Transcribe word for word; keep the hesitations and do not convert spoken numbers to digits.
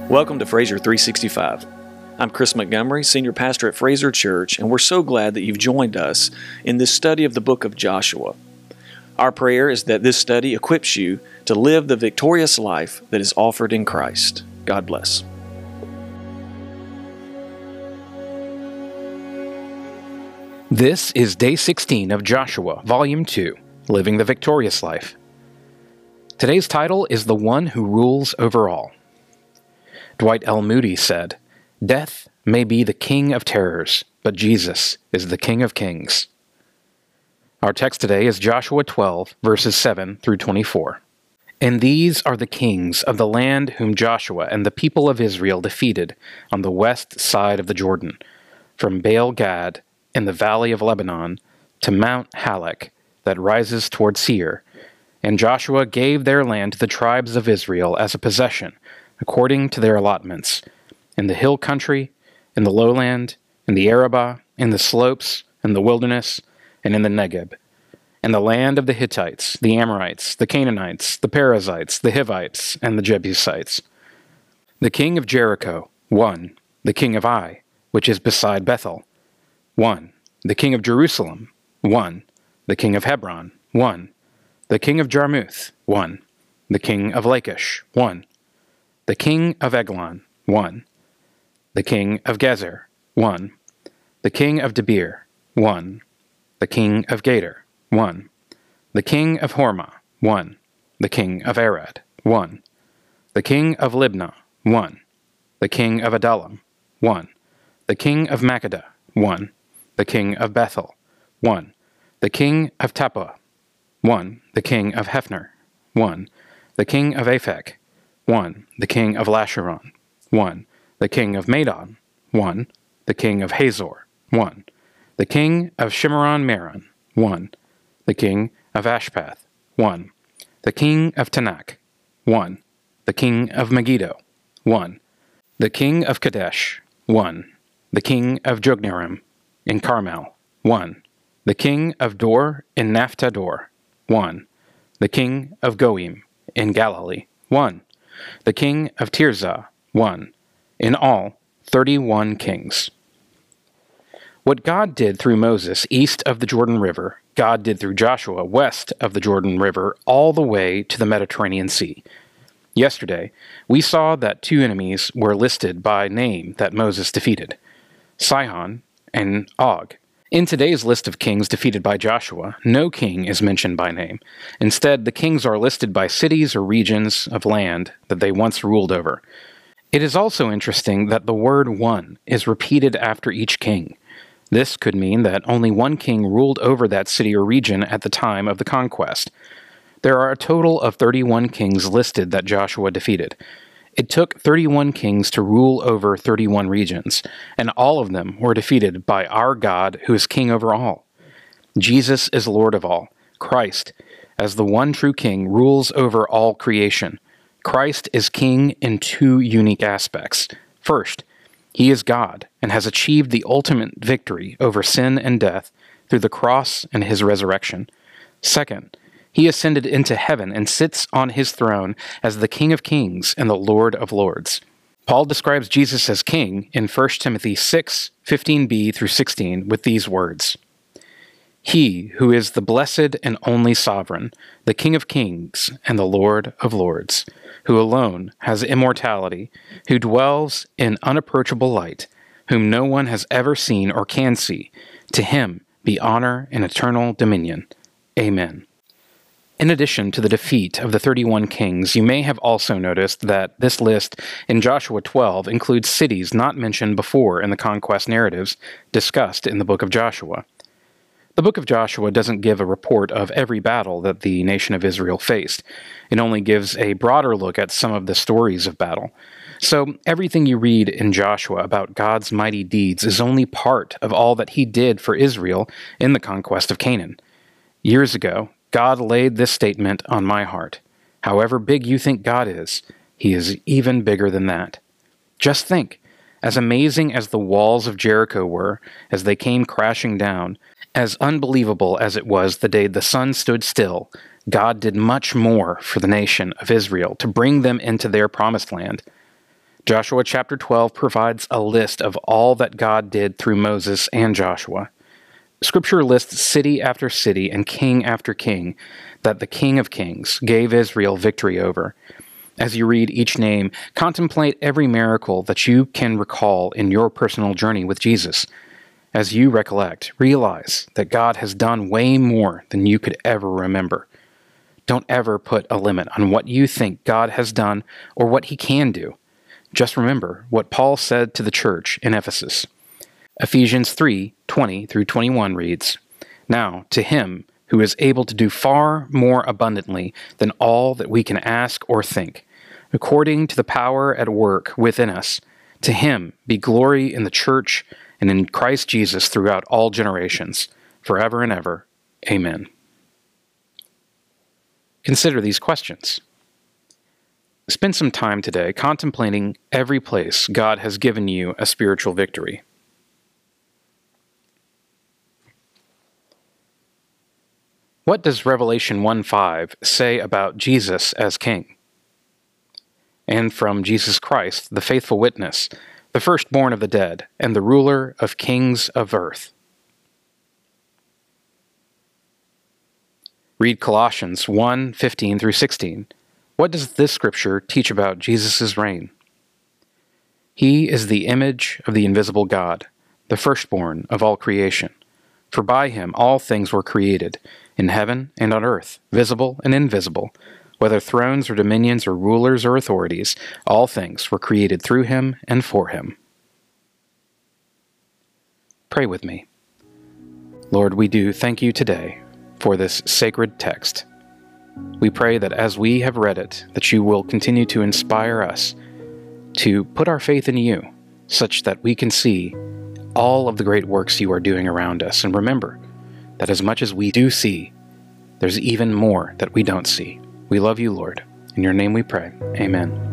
Welcome to Fraser three sixty-five. I'm Chris Montgomery, Senior Pastor at Fraser Church, and we're so glad that you've joined us in this study of the book of Joshua. Our prayer is that this study equips you to live the victorious life that is offered in Christ. God bless. This is Day sixteen of Joshua, Volume two, Living the Victorious Life. Today's title is The One Who Rules Over All. Dwight L. Moody said, "Death may be the king of terrors, but Jesus is the King of kings." Our text today is Joshua twelve, verses seven through twenty-four. "And these are the kings of the land whom Joshua and the people of Israel defeated on the west side of the Jordan, from Baal-Gad in the valley of Lebanon to Mount Halak that rises toward Seir. And Joshua gave their land to the tribes of Israel as a possession, according to their allotments, in the hill country, in the lowland, in the Arabah, in the slopes, in the wilderness, and in the Negeb, in the land of the Hittites, the Amorites, the Canaanites, the Perizzites, the Hivites, and the Jebusites. The king of Jericho, one. The king of Ai, which is beside Bethel, one. The king of Jerusalem, one. The king of Hebron, one. The king of Jarmuth, one. The king of Lachish, one. The king of Eglon, one. The king of Gezer, one. The king of Debir, one. The king of Gader, one. The king of Hormah, one. The king of Arad, one. The king of Libnah, one. The king of Adullam, one. The king of Makkedah, one. The king of Bethel, one. The king of Tappuah, one. The king of Hephner, one. The king of Aphek, one. The king of Lasharon, one. The king of Madon, one. The king of Hazor, one. The king of Shimron-Meron, one. The king of Ashpath, one. The king of Tanakh, one. The king of Megiddo, one. The king of Kadesh, one. The king of Jognerim in Carmel, one. The king of Dor in Naphtador, one. The king of Goim in Galilee, one. The king of Tirzah, one. In all, thirty-one kings. What God did through Moses east of the Jordan River, God did through Joshua west of the Jordan River all the way to the Mediterranean Sea. Yesterday, we saw that two enemies were listed by name that Moses defeated, Sihon and Og. In today's list of kings defeated by Joshua, no king is mentioned by name. Instead, the kings are listed by cities or regions of land that they once ruled over. It is also interesting that the word one is repeated after each king. This could mean that only one king ruled over that city or region at the time of the conquest. There are a total of thirty-one kings listed that Joshua defeated. It took thirty-one kings to rule over thirty-one regions, and all of them were defeated by our God who is king over all. Jesus is Lord of all. Christ, as the one true king, rules over all creation. Christ is king in two unique aspects. First, he is God and has achieved the ultimate victory over sin and death through the cross and his resurrection. Second, he ascended into heaven and sits on his throne as the King of kings and the Lord of lords. Paul describes Jesus as king in First Timothy six, fifteen b through sixteen with these words: "He who is the blessed and only sovereign, the King of kings and the Lord of lords, who alone has immortality, who dwells in unapproachable light, whom no one has ever seen or can see, to him be honor and eternal dominion. Amen." In addition to the defeat of the thirty-one kings, you may have also noticed that this list in Joshua twelve includes cities not mentioned before in the conquest narratives discussed in the book of Joshua. The book of Joshua doesn't give a report of every battle that the nation of Israel faced. It only gives a broader look at some of the stories of battle. So everything you read in Joshua about God's mighty deeds is only part of all that he did for Israel in the conquest of Canaan. Years ago, God laid this statement on my heart: however big you think God is, he is even bigger than that. Just think, as amazing as the walls of Jericho were as they came crashing down, as unbelievable as it was the day the sun stood still, God did much more for the nation of Israel to bring them into their promised land. Joshua chapter twelve provides a list of all that God did through Moses and Joshua. Scripture lists city after city and king after king that the King of Kings gave Israel victory over. As you read each name, contemplate every miracle that you can recall in your personal journey with Jesus. As you recollect, realize that God has done way more than you could ever remember. Don't ever put a limit on what you think God has done or what he can do. Just remember what Paul said to the church in Ephesus. Ephesians three twenty through twenty-one reads, "Now to him who is able to do far more abundantly than all that we can ask or think, according to the power at work within us, to him be glory in the church and in Christ Jesus throughout all generations, forever and ever. Amen." Consider these questions. Spend some time today contemplating every place God has given you a spiritual victory. What does Revelation one five say about Jesus as King? And from Jesus Christ, the faithful witness, the firstborn of the dead, and the ruler of kings of earth. Read Colossians one fifteen through sixteen. What does this scripture teach about Jesus' reign? He is the image of the invisible God, the firstborn of all creation. For by him all things were created, in heaven and on earth, visible and invisible, whether thrones or dominions or rulers or authorities, all things were created through him and for him. Pray with me. Lord, we do thank you today for this sacred text. We pray that as we have read it, that you will continue to inspire us to put our faith in you, such that we can see all of the great works you are doing around us, and remember that as much as we do see, there's even more that we don't see. We love you, Lord. In your name we pray. Amen.